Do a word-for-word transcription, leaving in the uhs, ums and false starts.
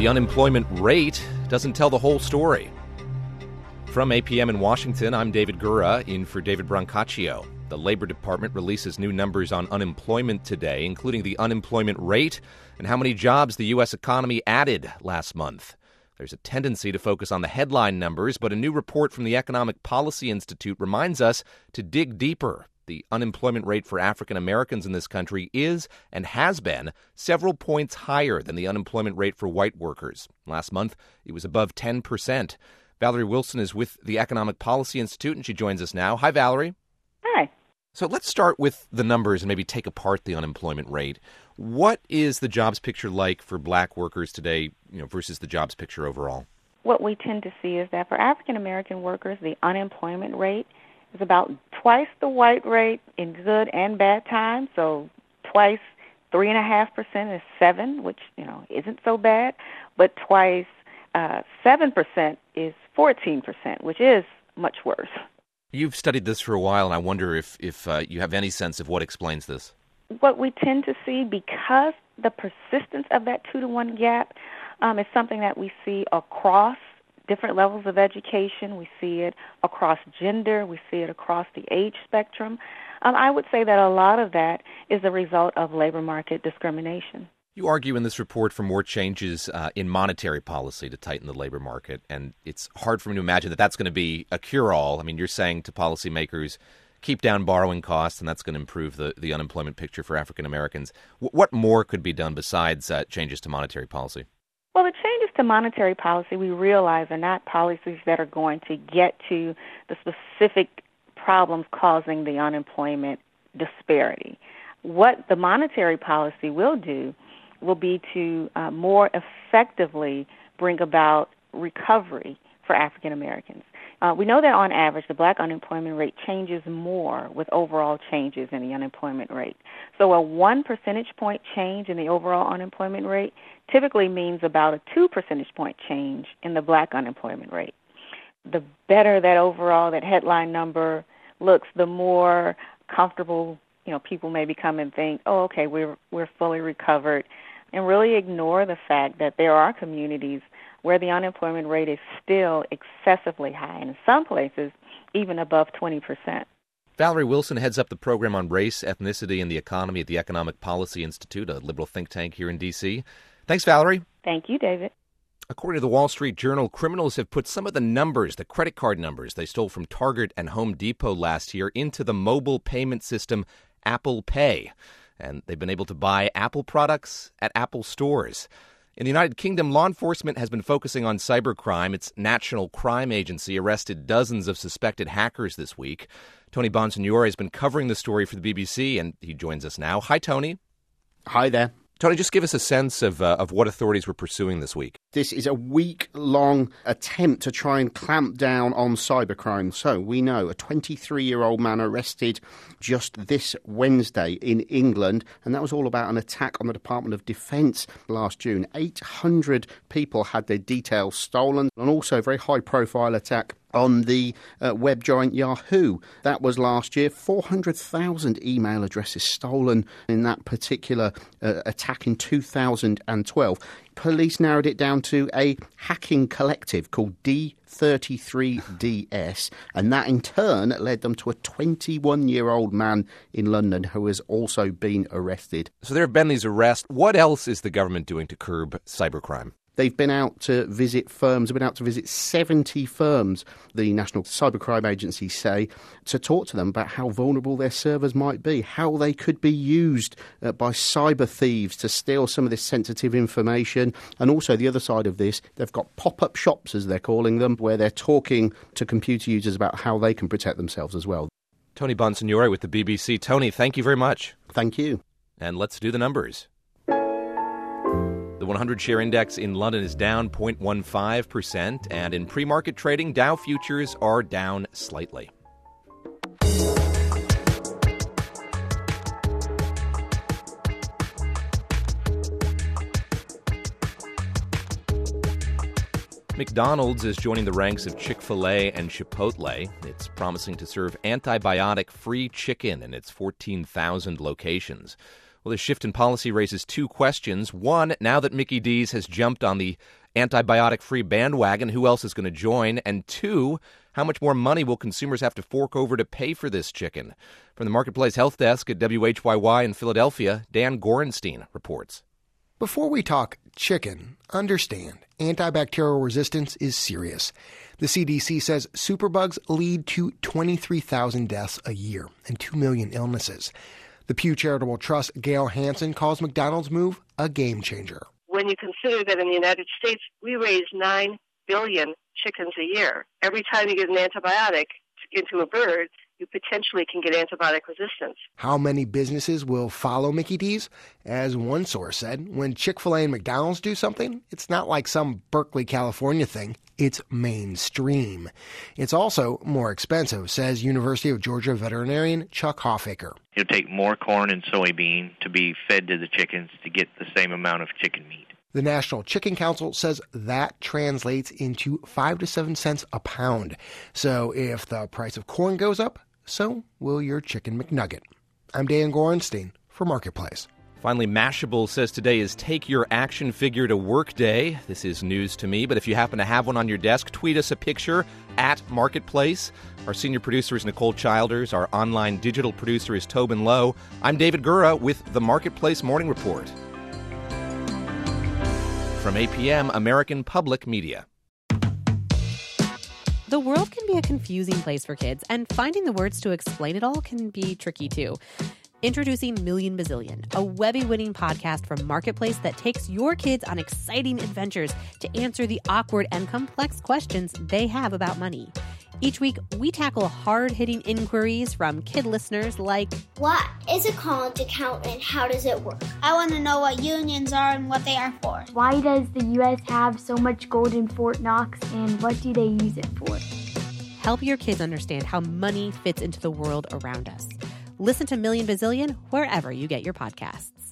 the unemployment rate doesn't tell the whole story. From A P M in Washington, I'm David Gura, in for David Brancaccio. The Labor Department releases new numbers on unemployment today, including the unemployment rate and how many jobs the U S economy added last month. There's a tendency to focus on the headline numbers, but a new report from the Economic Policy Institute reminds us to dig deeper. The unemployment rate for African Americans in this country is and has been several points higher than the unemployment rate for white workers. Last month, it was above ten percent. Valerie Wilson is with the Economic Policy Institute, and she joins us now. Hi, Valerie. Hi. So let's start with the numbers and maybe take apart the unemployment rate. What is the jobs picture like for black workers today, you know, versus the jobs picture overall? What we tend to see is that for African American workers, the unemployment rate is about twice the white rate in good and bad times. So twice three and a half percent is seven, which you know isn't so bad, but twice uh, seven percent is fourteen percent, which is much worse. You've studied this for a while, and I wonder if, if uh, you have any sense of what explains this. What we tend to see, because the persistence of that two to one gap um, is something that we see across different levels of education. We see it across gender. We see it across the age spectrum. Um, I would say that a lot of that is the result of labor market discrimination. You argue in this report for more changes uh, in monetary policy to tighten the labor market, and it's hard for me to imagine that that's going to be a cure-all. I mean, you're saying to policymakers, keep down borrowing costs, and that's going to improve the, the unemployment picture for African Americans. W- what more could be done besides uh, changes to monetary policy? Well, the changes to monetary policy, we realize, are not policies that are going to get to the specific problems causing the unemployment disparity. What the monetary policy will do will be to uh, more effectively bring about recovery for African Americans. Uh, we know that on average, the black unemployment rate changes more with overall changes in the unemployment rate. So a one percentage point change in the overall unemployment rate typically means about a two percentage point change in the black unemployment rate. The better that overall, that headline number looks, the more comfortable, you know, people may become and think, oh, okay, we're we're fully recovered, and really ignore the fact that there are communities where the unemployment rate is still excessively high, and in some places, even above twenty percent. Valerie Wilson heads up the program on race, ethnicity, and the economy at the Economic Policy Institute, a liberal think tank here in D C Thanks, Valerie. Thank you, David. According to the Wall Street Journal, criminals have put some of the numbers, the credit card numbers they stole from Target and Home Depot last year, into the mobile payment system Apple Pay. And they've been able to buy Apple products at Apple stores. In the United Kingdom, law enforcement has been focusing on cybercrime. Its National Crime Agency arrested dozens of suspected hackers this week. Tony Bonsignore has been covering the story for the B B C, and he joins us now. Hi, Tony. Hi there. Tony, just give us a sense of uh, of what authorities were pursuing this week. This is a week-long attempt to try and clamp down on cybercrime. So we know a twenty-three-year-old man arrested just this Wednesday in England, and that was all about an attack on the Department of Defence last June. eight hundred people had their details stolen, and also a very high-profile attack on the uh, web giant Yahoo. That was last year. four hundred thousand email addresses stolen in that particular uh, attack in two thousand twelve. Police narrowed it down to a hacking collective called D thirty-three D S, and that in turn led them to a twenty-one-year-old man in London who has also been arrested. So there have been these arrests. What else is the government doing to curb cybercrime? They've been out to visit firms, they've been out to visit seventy firms, the National Cybercrime Agency say, to talk to them about how vulnerable their servers might be, how they could be used uh, by cyber thieves to steal some of this sensitive information. And also the other side of this, they've got pop-up shops, as they're calling them, where they're talking to computer users about how they can protect themselves as well. Tony Bonsignore with the B B C. Tony, thank you very much. Thank you. And let's do the numbers. The one hundred share index in London is down zero point one five percent, and in pre-market trading, Dow futures are down slightly. McDonald's is joining the ranks of Chick-fil-A and Chipotle. It's promising to serve antibiotic-free chicken in its fourteen thousand locations. Well, this shift in policy raises two questions. One, now that Mickey D's has jumped on the antibiotic-free bandwagon, who else is going to join? And two, how much more money will consumers have to fork over to pay for this chicken? From the Marketplace Health Desk at W H Y Y in Philadelphia, Dan Gorenstein reports. Before we talk chicken, understand antibacterial resistance is serious. The C D C says superbugs lead to twenty-three thousand deaths a year and two million illnesses. The Pew Charitable Trust Gail Hansen calls McDonald's move a game changer. When you consider that in the United States, we raise nine billion chickens a year. Every time you get an antibiotic into a bird, you potentially can get antibiotic resistance. How many businesses will follow Mickey D's? As one source said, when Chick-fil-A and McDonald's do something, it's not like some Berkeley, California thing. It's mainstream. It's also more expensive, says University of Georgia veterinarian Chuck Hoffaker. It'll take more corn and soybean to be fed to the chickens to get the same amount of chicken meat. The National Chicken Council says that translates into five to seven cents a pound. So if the price of corn goes up, so will your Chicken McNugget. I'm Dan Gorenstein for Marketplace. Finally, Mashable says today is Take Your Action Figure to Work Day. This is news to me, but if you happen to have one on your desk, tweet us a picture at Marketplace. Our senior producer is Nicole Childers. Our online digital producer is Tobin Lowe. I'm David Gura with the Marketplace Morning Report. From A P M, American Public Media. The world can be a confusing place for kids, and finding the words to explain it all can be tricky too. Introducing Million Bazillion, a Webby-winning podcast from Marketplace that takes your kids on exciting adventures to answer the awkward and complex questions they have about money. Each week, we tackle hard-hitting inquiries from kid listeners like, what is a college account and how does it work? I want to know what unions are and what they are for. Why does the U S have so much gold in Fort Knox and what do they use it for? Help your kids understand how money fits into the world around us. Listen to Million Bazillion wherever you get your podcasts.